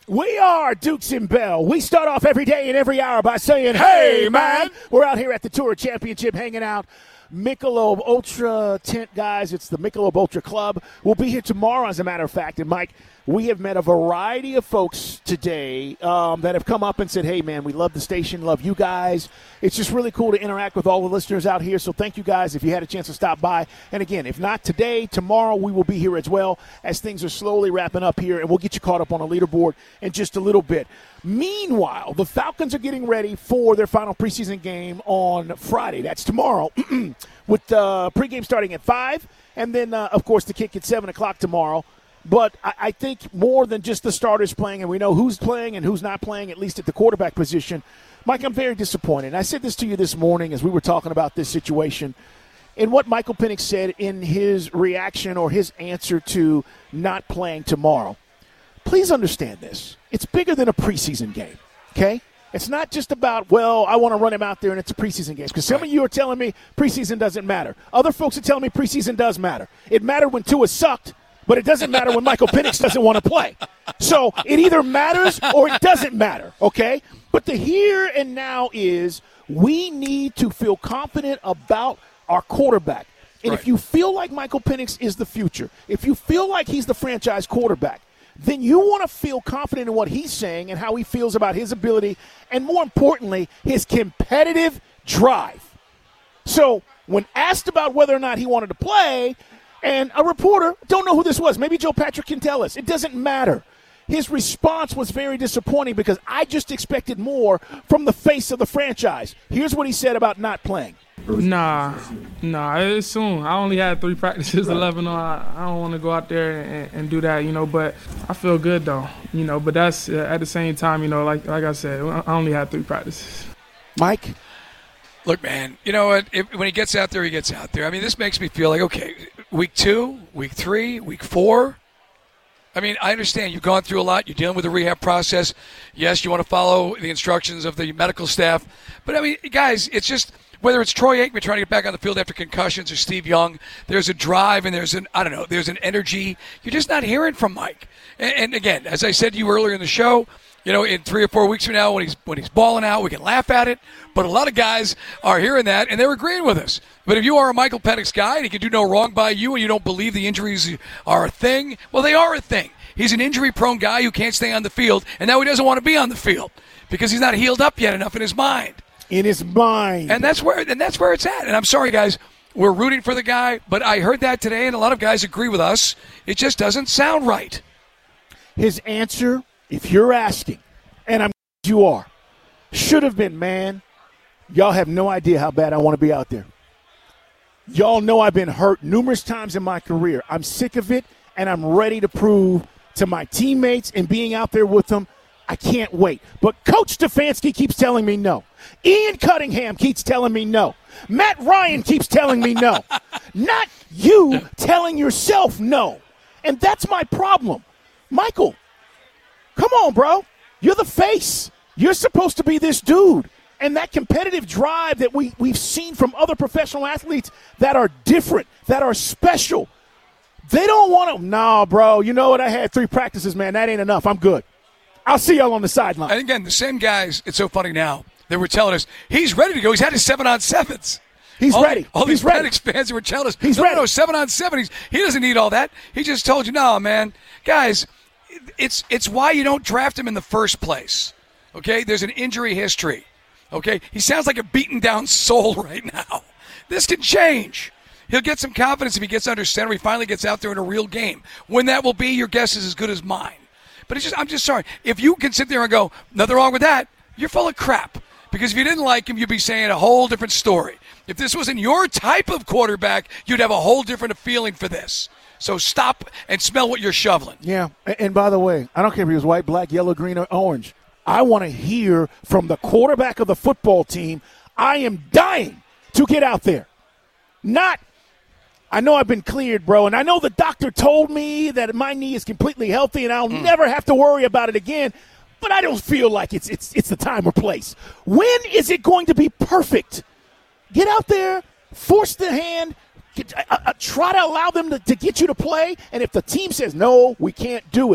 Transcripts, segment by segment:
We are Dukes and Bell. We start off every day and every hour by saying, hey, man. We're out here at the Tour Championship hanging out. Michelob Ultra tent, guys. It's the Michelob Ultra Club. We'll be here tomorrow, as a matter of fact. And, Mike, we have met a variety of folks today that have come up and said, hey, man, we love the station, love you guys. It's just really cool to interact with all the listeners out here. So thank you guys if you had a chance to stop by. And, again, if not today, tomorrow we will be here as well as things are slowly wrapping up here. And we'll get you caught up on a leaderboard in just a little bit. Meanwhile, the Falcons are getting ready for their final preseason game on Friday. That's tomorrow with the pregame starting at 5. And then, of course, the kick at 7 o'clock tomorrow. But I think more than just the starters playing, and we know who's playing and who's not playing, at least at the quarterback position. Mike, I'm very disappointed. I said this to you this morning as we were talking about this situation. And what Michael Penix said in his reaction or his answer to not playing tomorrow. Please understand this. It's bigger than a preseason game, okay? It's not just about, well, I want to run him out there and it's a preseason game. Because some of you are telling me preseason doesn't matter. Other folks are telling me preseason does matter. It mattered when Tua sucked, but it doesn't matter when Michael Penix doesn't want to play. So it either matters or it doesn't matter, okay? But the here and now is we need to feel confident about our quarterback. And if you feel like Michael Penix is the future, if you feel like he's the franchise quarterback, then you want to feel confident in what he's saying and how he feels about his ability and, more importantly, his competitive drive. So when asked about whether or not he wanted to play, and a reporter, don't know who this was, maybe Joe Patrick can tell us, it doesn't matter. His response was very disappointing because I just expected more from the face of the franchise. Here's what he said about not playing. Nah, it's soon. I only had 3 practices, 11 on. I don't want to go out there and do that, but I feel good though, but that's at the same time, like I said, I only had 3 practices. Mike? Look, man, you know what? When he gets out there, he gets out there. I mean, this makes me feel like, okay, week 2, week 3, week 4. I mean, I understand you've gone through a lot. You're dealing with the rehab process. Yes, you want to follow the instructions of the medical staff. But, I mean, guys, it's just – whether it's Troy Aikman trying to get back on the field after concussions or Steve Young, there's a drive and there's an energy you're just not hearing from Mike. And again, as I said to you earlier in the show, in 3 or 4 weeks from now when he's balling out, we can laugh at it. But a lot of guys are hearing that, and they're agreeing with us. But if you are a Michael Penix guy and he can do no wrong by you and you don't believe the injuries are a thing, well, they are a thing. He's an injury-prone guy who can't stay on the field, and now he doesn't want to be on the field because he's not healed up yet enough in his mind. In his mind. And that's where it's at. And I'm sorry, guys, we're rooting for the guy, but I heard that today, and a lot of guys agree with us. It just doesn't sound right. His answer, if you're asking, and I'm you are, should have been, man, y'all have no idea how bad I want to be out there. Y'all know I've been hurt numerous times in my career. I'm sick of it, and I'm ready to prove to my teammates and being out there with them, I can't wait. But Coach Stefanski keeps telling me no. Ian Cunningham keeps telling me no. Matt Ryan keeps telling me no. Not you telling yourself no. And that's my problem. Michael, come on, bro. You're the face. You're supposed to be this dude. And that competitive drive that we've seen from other professional athletes that are different, that are special, they don't want to. No, bro, you know what? I had 3 practices, man. That ain't enough. I'm good. I'll see y'all on the sideline. And again, the same guys, it's so funny now, they were telling us, he's ready to go. He's had his 7-on-7s. He's ready. All He's these ready. Penix fans were telling us, he's no, ready. No, 7-on-7. He doesn't need all that. He just told you, no, man. Guys, it's why you don't draft him in the first place. Okay? There's an injury history. Okay? He sounds like a beaten down soul right now. This can change. He'll get some confidence if he gets under center. He finally gets out there in a real game. When that will be, your guess is as good as mine. But I'm just sorry. If you can sit there and go, nothing wrong with that, you're full of crap. Because if you didn't like him, you'd be saying a whole different story. If this wasn't your type of quarterback, you'd have a whole different feeling for this. So stop and smell what you're shoveling. Yeah, and by the way, I don't care if he was white, black, yellow, green, or orange. I want to hear from the quarterback of the football team, I am dying to get out there. Not, I know I've been cleared, bro, and I know the doctor told me that my knee is completely healthy and I'll never have to worry about it again, but I don't feel like it's the time or place. When is it going to be perfect? Get out there, force the hand, try to allow them to get you to play, and if the team says, no, we can't do it,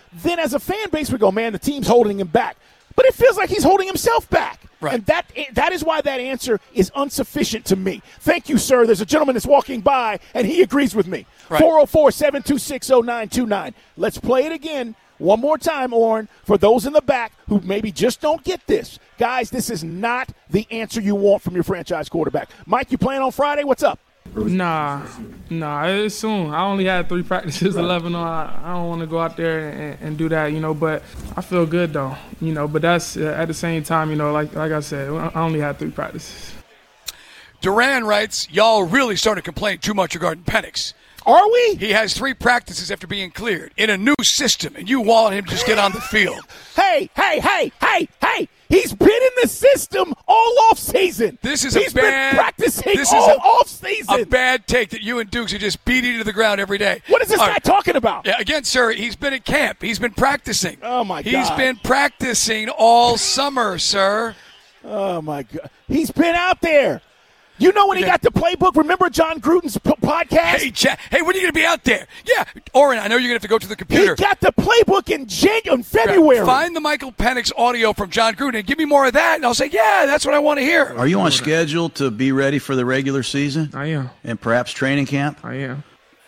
then as a fan base we go, man, the team's holding him back. But it feels like he's holding himself back. Right. And that is why that answer is insufficient to me. Thank you, sir. There's a gentleman that's walking by, and he agrees with me. Right. 404-726-0929. Let's play it again one more time, Orrin, for those in the back who maybe just don't get this. Guys, this is not the answer you want from your franchise quarterback. Mike, you playing on Friday? What's up? Nah, it's soon. I only had 3 practices, 11 on. I don't want to go out there and do that, but I feel good, though, but that's at the same time, like I said, I only had 3 practices. Duran writes, y'all really starting to complain too much regarding Penix. Are we? He has 3 practices after being cleared in a new system, and you want him to just get on the field. Hey. He's been in the system all offseason. He's been practicing all offseason. A bad take that you and Dukes are just beating to the ground every day. What is this guy talking about? Yeah, again, sir, he's been at camp. He's been practicing. Oh, my God. He's been practicing all summer, sir. Oh, my God. He's been out there. You know when he got the playbook? Remember John Gruden's podcast? Hey, when are you going to be out there? Yeah, Orrin, I know you're going to have to go to the computer. He got the playbook in February. Find the Michael Penix audio from John Gruden and give me more of that, and I'll say, yeah, that's what I want to hear. Are you on schedule to be ready for the regular season? I am. And perhaps training camp? I am.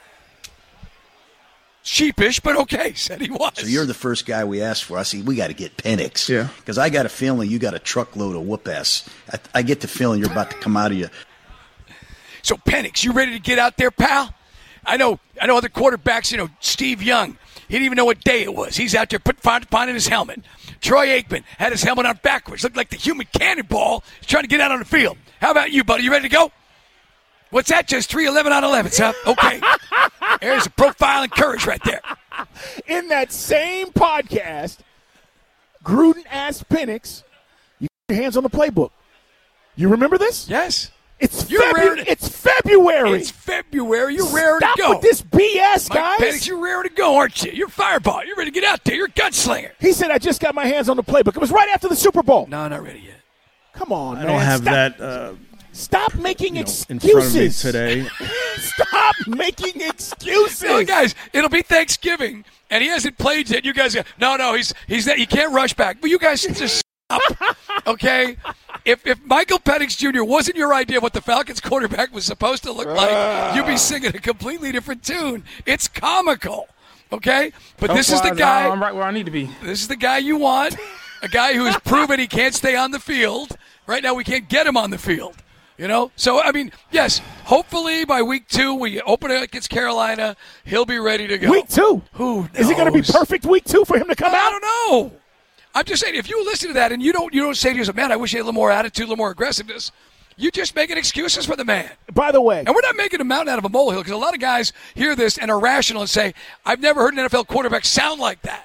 Sheepish, but okay, said he was. So you're the first guy we asked for. I see we got to get Penix. Yeah. Because I got a feeling you got a truckload of whoop-ass. I get the feeling you're about to come out of you. So, Penix, you ready to get out there, pal? I know other quarterbacks, Steve Young, he didn't even know what day it was. He's out there finding his helmet. Troy Aikman had his helmet on backwards, looked like the human cannonball. He's trying to get out on the field. How about you, buddy? You ready to go? What's that? Just 3 11 out of 11, huh? Okay. There's a profile in courage right there. In that same podcast, Gruden asked Penix, you put your hands on the playbook. You remember this? Yes. It's February. It's February. You're raring to go. Stop with this BS, Mike guys. Penix, you're raring to go, aren't you? You're fireball. You're ready to get out there. You're a gunslinger. He said, I just got my hands on the playbook. It was right after the Super Bowl. No, not ready yet. Come on, man. I don't have that. Stop making excuses. In front of me today. Stop making excuses. No, guys, it'll be Thanksgiving, and he hasn't played yet. You guys go, no, he's he can't rush back. But you guys just stop, okay? If Michael Penix Jr. wasn't your idea of what the Falcons quarterback was supposed to look like, you'd be singing a completely different tune. It's comical, okay? But this is the guy. I'm right where I need to be. This is the guy you want, a guy who has proven he can't stay on the field. Right now we can't get him on the field. So, I mean, yes, hopefully by week 2, we open it against Carolina, he'll be ready to go. Week 2? Who knows? Is it going to be perfect week 2 for him to come out? I don't know. I'm just saying, if you listen to that and you don't say to yourself, man, I wish he had a little more attitude, a little more aggressiveness, you're just making excuses for the man. By the way. And we're not making a mountain out of a molehill, because a lot of guys hear this and are rational and say, I've never heard an NFL quarterback sound like that.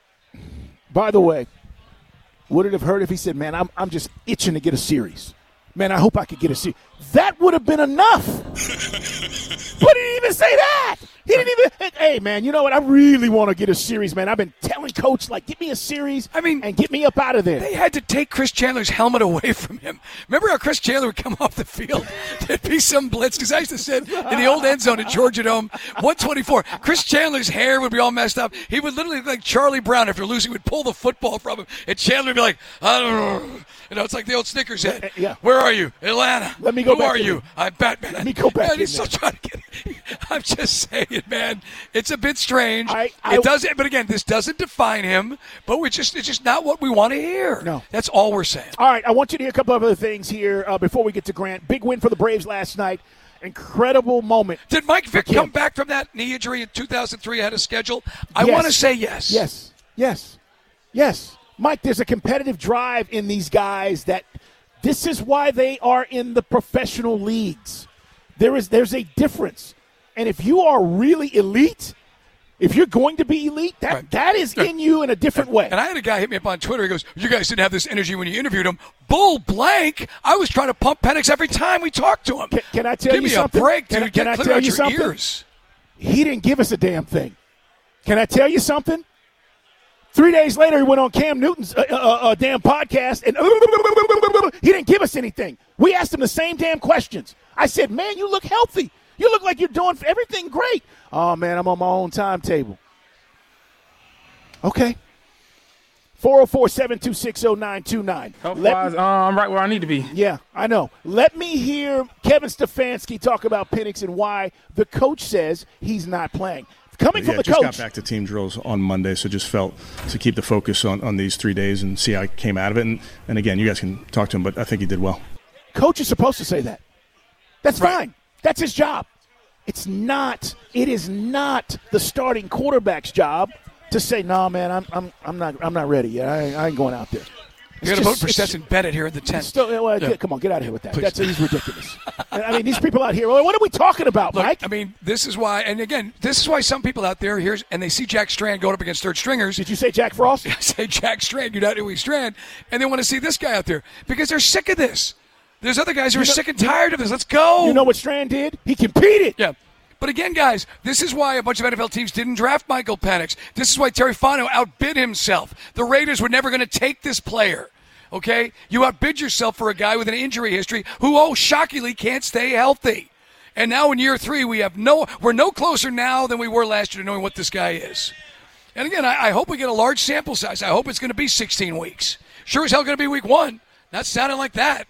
By the way, would it have hurt if he said, man, I'm just itching to get a series? Man, I hope I could get a series. That would have been enough. But he didn't even say that. He didn't even, hey, man, you know what? I really want to get a series, man. I've been telling Coach, get me a series and get me up out of there. They had to take Chris Chandler's helmet away from him. Remember how Chris Chandler would come off the field? There'd be some blitz, because I used to sit in the old end zone at Georgia Dome, 124. Chris Chandler's hair would be all messed up. He would literally look like Charlie Brown after losing, would pull the football from him, and Chandler would be like, I don't know. It's like the old Snickers head. Yeah. Where are you? Atlanta. Let me go Who back are you? I'm Batman. Let me go back in he's still there. trying to get I'm just saying, man. It's a bit strange. But again, this doesn't define him, but it's just not what we want to hear. No. That's all we're saying. All right, I want you to hear a couple of other things here before we get to Grant. Big win for the Braves last night. Incredible moment. Did Mike Vick come back from that knee injury in 2003 ahead of schedule? I want to say yes. Yes. Mike, there's a competitive drive in these guys that this is why they are in the professional leagues. There's a difference. And if you are really elite, if you're going to be elite, that is in you in a different way. And I had a guy hit me up on Twitter. He goes, you guys didn't have this energy when you interviewed him. Bull blank. I was trying to pump Penix every time we talked to him. Can I tell you something? Give me a break, dude. Can I tell you something? Ears. He didn't give us a damn thing. Can I tell you something? 3 days later, he went on Cam Newton's damn podcast, and he didn't give us anything. We asked him the same damn questions. I said, man, you look healthy. You look like you're doing everything great. Oh, man, I'm on my own timetable. Okay. 404-726-0929. Health-wise, I'm right where I need to be. Yeah, I know. Let me hear Kevin Stefanski talk about Penix and why the coach says he's not playing. Coming from the just coach. Got back to team drills on Monday, so just felt to keep the focus on these 3 days and see how I came out of it. And again, you guys can talk to him, but I think he did well. Coach is supposed to say that. That's fine. That's his job. It is not the starting quarterback's job to say, "No, man, I'm not ready yet. I ain't going out there." You're going to vote for Stetson Bennett here in the 10th. Come on, get out of here with that. He's ridiculous. I mean, these people out here, what are we talking about, Look, Mike? I mean, this is why some people out there and they see Jack Strand going up against third stringers. Did you say Jack Frost? I say Jack Strand, you're not Dewey Strand, and they want to see this guy out there because they're sick of this. There's other guys who are sick and tired of this. Let's go. You know what Strand did? He competed. Yeah. But again, guys, this is why a bunch of NFL teams didn't draft Michael Penix. This is why Terry Fano outbid himself. The Raiders were never going to take this player. Okay? You outbid yourself for a guy with an injury history who, shockingly can't stay healthy. And now in year 3, we're no closer now than we were last year to knowing what this guy is. And again, I hope we get a large sample size. I hope it's going to be 16 weeks. Sure as hell going to be week 1. Not sounding like that.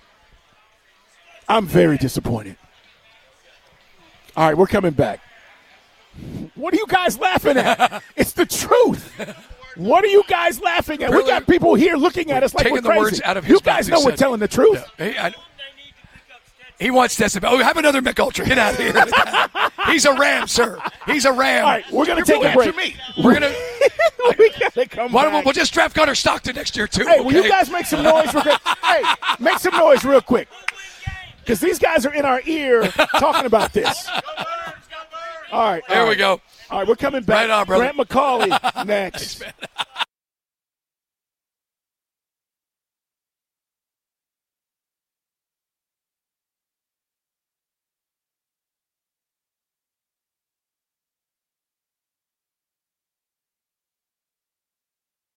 I'm very disappointed. All right, we're coming back. What are you guys laughing at? It's the truth. What are you guys laughing at? We got people here looking at us like we're crazy. The words out of his you guys know we're telling the truth. Yeah, he wants Stetson. Have another Mick Ultra. Get out of here. He's a Ram, sir. He's a Ram. All right, we're going to take a break. We're going to. We got to come back. We'll just draft Gunnar Stockton next year, too. Hey, will you guys make some noise real quick? Hey, make some noise real quick. Because these guys are in our ear talking about this. All right. There we go. All right, we're coming back. Right on, brother. Grant McCauley next.